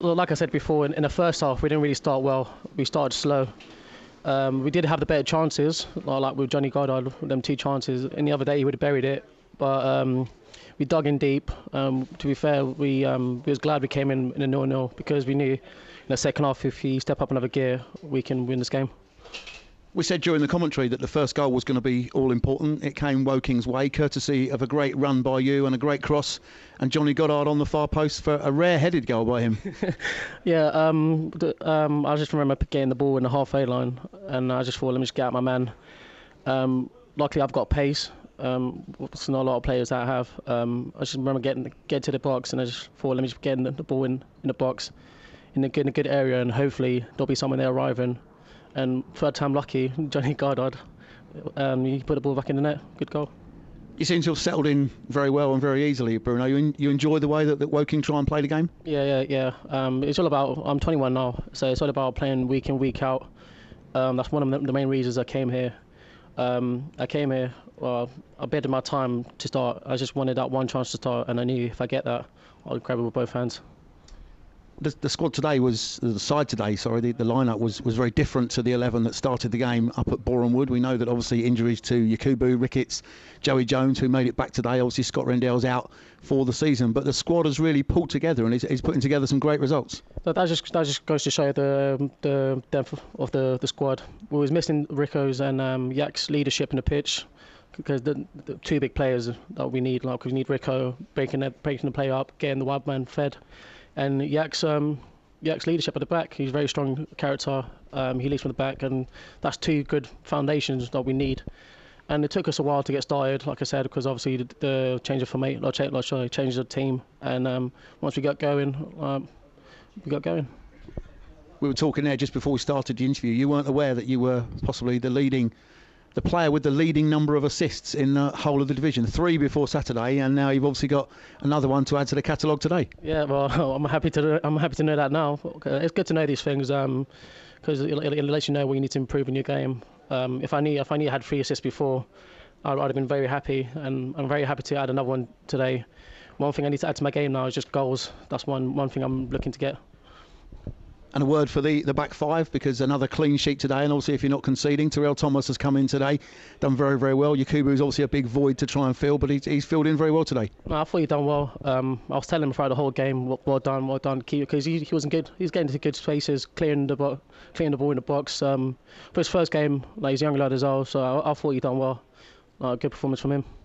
Well, like I said before, in the first half, we didn't really start well. We started slow. We did have the better chances, like with Johnny Goddard, them two chances. Any other day, he would have buried it. But we dug in deep. To be fair, we was glad we came in a 0-0 because we knew in the second half, if he step up another gear, we can win this game. We said during the commentary that the first goal was going to be all important. It came Woking's way, courtesy of a great run by you and a great cross, and Johnny Goddard on the far post for a rare-headed goal by him. Yeah, I just remember getting the ball in the halfway line, and I just thought, let me just get out my man. Luckily, I've got pace. It's not a lot of players that have. I just remember getting to the box, and I just thought, let me just get the ball in the box, in a good area, and hopefully there'll be someone there arriving. And third time lucky, Johnny Goddard, he put the ball back in the net. Good goal. You seem to have settled in very well and very easily, Bruno. You enjoy the way that Woking try and play the game? Yeah. It's all about, I'm 21 now, so it's all about playing week in, week out. That's one of the main reasons I came here. I came here, I betted my time to start. I just wanted that one chance to start, and I knew if I get that, I'll grab it with both hands. The squad today was, the side today, sorry, the lineup was very different to the 11 that started the game up at Boreham Wood. We know that obviously injuries to Yakubu, Ricketts, Joey Jones, who made it back today. Obviously Scott Rendell's out for the season, but the squad has really pulled together and is putting together some great results. That just goes to show the depth of the squad. We was missing Rico's and Yak's leadership in the pitch, because the two big players that we need, like we need Rico breaking the play up, getting the wide man fed. And Yak's leadership at the back, he's a very strong character. He leads from the back, and that's two good foundations that we need. And it took us a while to get started, like I said, because obviously the change of format, change of team. And once we got going, we got going. We were talking there just before we started the interview. You weren't aware that you were possibly the player with the leading number of assists in the whole of the division. 3 before Saturday, and now you've obviously got another one to add to the catalogue today. Yeah, well, I'm happy to know that now. It's good to know these things, because it lets you know what you need to improve in your game. If I knew I had 3 assists before, I'd have been very happy, and I'm very happy to add another one today. One thing I need to add to my game now is just goals. That's one thing I'm looking to get. And a word for the back 5, because another clean sheet today, and obviously if you're not conceding, Terrell Thomas has come in today, done very, very well. Yakubu is obviously a big void to try and fill, but he's filled in very well today. No, I thought he'd done well. I was telling him throughout the whole game, well done, because he wasn't good. He's getting to good spaces, clearing the ball in the box. For his first game, he's a young lad as well, so I thought he'd done well. Good performance from him.